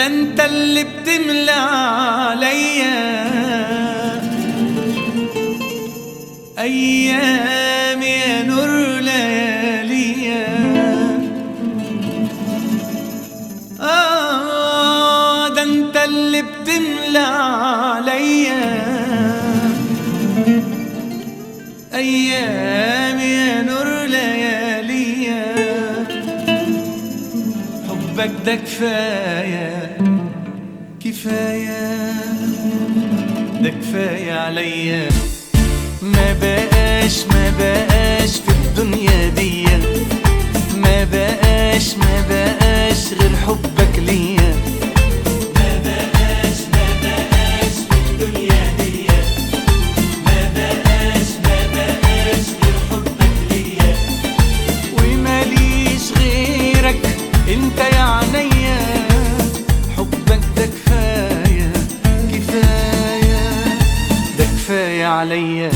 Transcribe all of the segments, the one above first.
انت اللي بتملى عليا ايام يا نور لياليا. ده انت اللي بتملى عليا ايام يا نور لياليا. حبك ده كفايه كفايه، ده كفايه عليا. ما بقاش في الدنيا دي، ما بقاش غير حبك ليا. ما بقاش في الدنيا دي، ما بقاش غير حبك ليا. وماليش غيرك انت يا عينيا. حبك ده كفايه كفايه، ده كفايه عليا.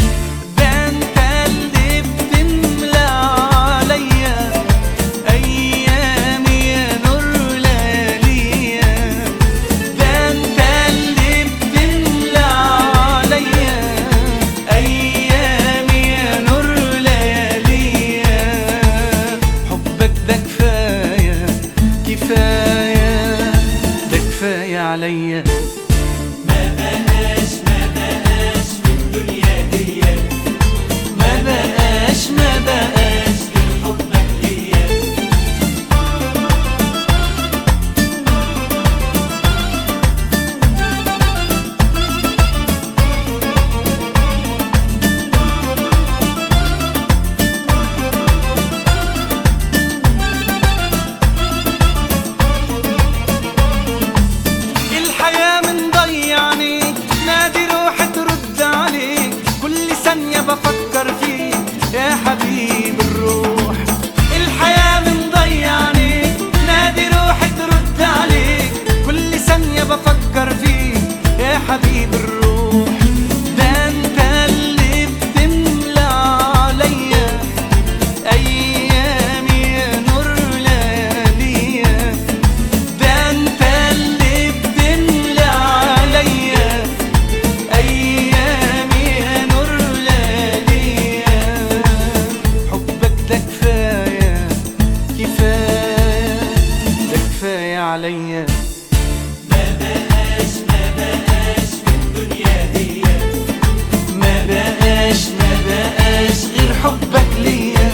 عليا ما بقاش في الدنيا دي، ما بقاش غير حبك ليا. بفكر فيك يا حبيب الروح. الحياة مضيعني، نادي روحي ترد عليك. كل ثانية بفكر فيك يا حبيب الروح. ده انت اللي بتملى عليا ايامي يا نور لياليا. ده انت اللي بتملى عليا ايامي يا نور لياليا. عليا ما بقاش في الدنيا دي، ما بقاش غير حبك ليا.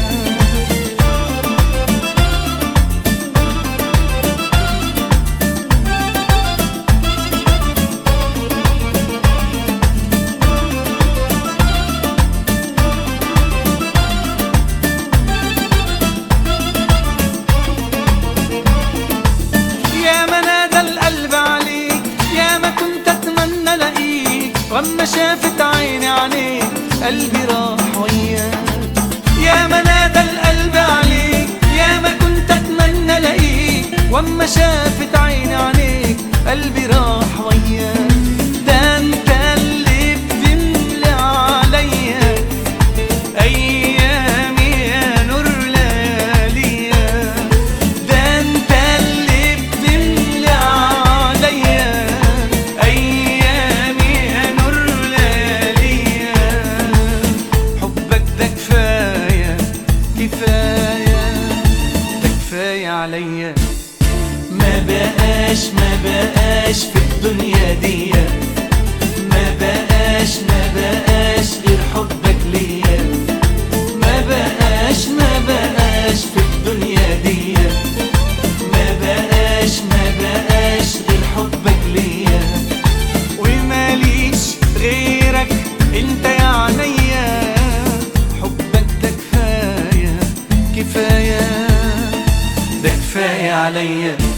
واما شافت عيني عليك قلبي راح وياك. يا ما نادى القلب عليك، يا ما كنت اتمنى الاقيك. واما شافت عيني عليك قلبي راح وياك. ده انت اللي بتملى عليا ايامي يا نور لياليا. ده انت اللي بتملى عليا ايامي يا نور لياليا. حبك ده كفايه كفايه، ده كفايه عليا. ما بقاش في الدنيا دي، ما بقاش غير حبك ليا. ما بقاش في الدنيا دي، ما بقاش غير حبك ليا. وماليش غيرك انت يا عينيا. حبك ده كفايه كفايه، ده كفايه عليا.